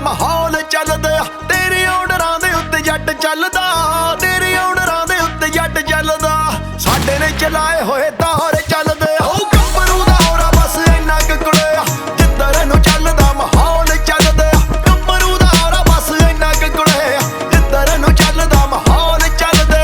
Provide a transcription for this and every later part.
ਮਾਹੌਲ ਚੱਲਦਾ ਤੇਰੇ ਆਰਡਰਾਂ ਦੇ ਉੱਤੇ ਜੱਟ ਚੱਲਦਾ ਤੇਰੇ ਆਰਡਰਾਂ ਦੇ ਉੱਤੇ ਜੱਟ ਚੱਲਦਾ ਸਾਡੇ ਨੇ ਚਲਾਏ ਹੋਏ ਤਾਰੇ ਚੱਲਦੇ ਉਹ ਗੱਭਰੂ ਦਾ ਹੋਰਾ ਬਸ ਇੰਨਾ ਕੁ ਕੁੜਿਆ ਜਿੱਧਰ ਨੂੰ ਚੱਲਦਾ ਮਾਹੌਲ ਚੱਲਦਾ ਗੱਭਰੂ ਦਾ ਹੋਰਾ ਬਸ ਇੰਨਾ ਕੁ ਕੁੜਿਆ ਜਿੱਧਰ ਨੂੰ ਚੱਲਦਾ ਮਾਹੌਲ ਚੱਲਦੇ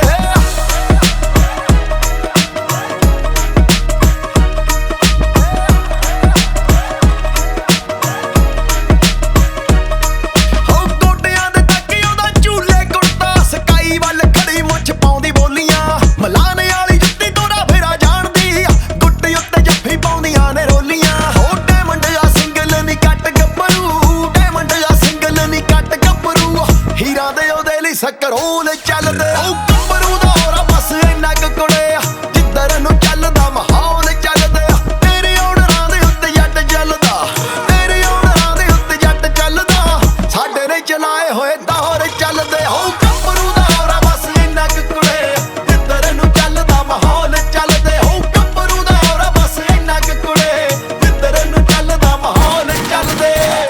ਸਕਰੋਲ ਚੱਲਦੇ ਉਹ ਗੱਭਰੂ ਦਾ ਹੋਰਾ ਬਸ ਇੰਨਾ ਕੁ ਕੁੜਿਆ ਜਿੱਧਰ ਨੂੰ ਚੱਲਦਾ ਮਾਹੌਲ ਚੱਲਦੇ ਤੇਰੇ ਆਰਡਰਾਂ ਦੇ ਉੱਤੇ ਜੱਟ ਚੱਲਦਾ ਤੇਰੇ ਆਰਡਰਾਂ ਦੇ ਉੱਤੇ ਜੱਟ ਚੱਲਦਾ ਸਾਡੇ ਨੇ ਚਲਾਏ ਹੋਏ ਦੌਰ ਚੱਲਦੇ ਉਹ ਗੱਭਰੂ ਦਾ ਹੋਰਾ ਬਸ ਇੰਨਾ ਕੁ ਕੁੜਿਆ ਜਿੱਧਰ ਨੂੰ ਚੱਲਦਾ ਮਾਹੌਲ ਚੱਲਦੇ ਉਹ ਗੱਭਰੂ ਦਾ ਹੋਰਾ ਬਸ ਇੰਨਾ ਕੁ ਕੁੜਿਆ ਜਿੱਧਰ ਨੂੰ ਚੱਲਦਾ ਮਾਹੌਲ ਚੱਲਦੇ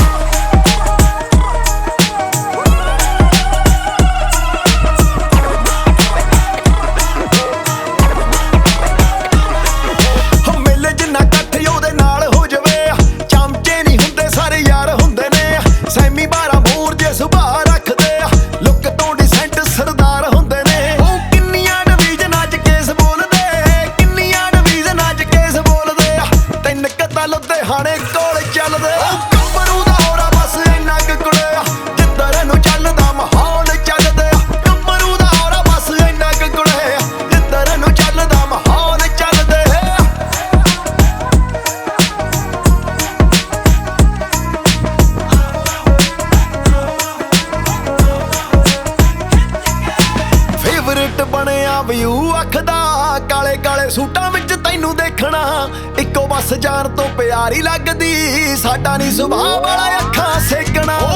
ਸੈਮੀ 12 ਮੂਰ ਜੇ ਸੁਭਾਅ ਰੱਖਦੇ ਆ ਲੁੱਕ ਤੋਂ ਡਿਸੈਂਟ ਸਰਦਾਰ ਹੁੰਦੇ ਨੇ ਉਹ ਕਿੰਨੀਆਂ ਡਿਵੀਜ਼ਨਾਂ 'ਚ ਕੇਸ ਬੋਲਦੇ ਕਿੰਨੀਆਂ ਡਿਵੀਜ਼ਨਾਂ 'ਚ ਕੇਸ ਬੋਲਦੇ ਆ ਤਿੰਨ ਕਦਾ ਲੁਧਿਆਣੇ ਕੋਲ ਚੱਲਦੇ ਉਹ ਗੱਭਰੂ ਦਾ ਹੋਰਾ ਬਸ ਇੰਨਾ ਕੁ ਕੁੜਿਆ ਜਿੱਧਰ ਨੂੰ ਚੱਲਦਾ ਮਾਹੌਲ ਚੱਲਦੇ ਗੱਭਰੂ ਦਾ ਹੋਰਾ ਬਸ ਇੰਨਾ ਕੁ ਕੁੜਿਆ ਜਿੱਧਰ ਨੂੰ ਚੱਲਦਾ ਮਾਹੌਲ ਚੱਲਦੇ ਬਣਿਆ ਵਿਊ ਅੱਖ ਦਾ ਕਾਲੇ ਕਾਲੇ ਸੂਟਾਂ ਵਿੱਚ ਤੈਨੂੰ ਦੇਖਣਾ ਇੱਕੋ ਬਸ ਜਾਨ ਤੋਂ ਪਿਆਰੀ ਲੱਗਦੀ ਸਾਡਾ ਨੀ ਸੁਭਾਅ ਵਾਲਾ ਅੱਖਾਂ ਸੇਕਣਾ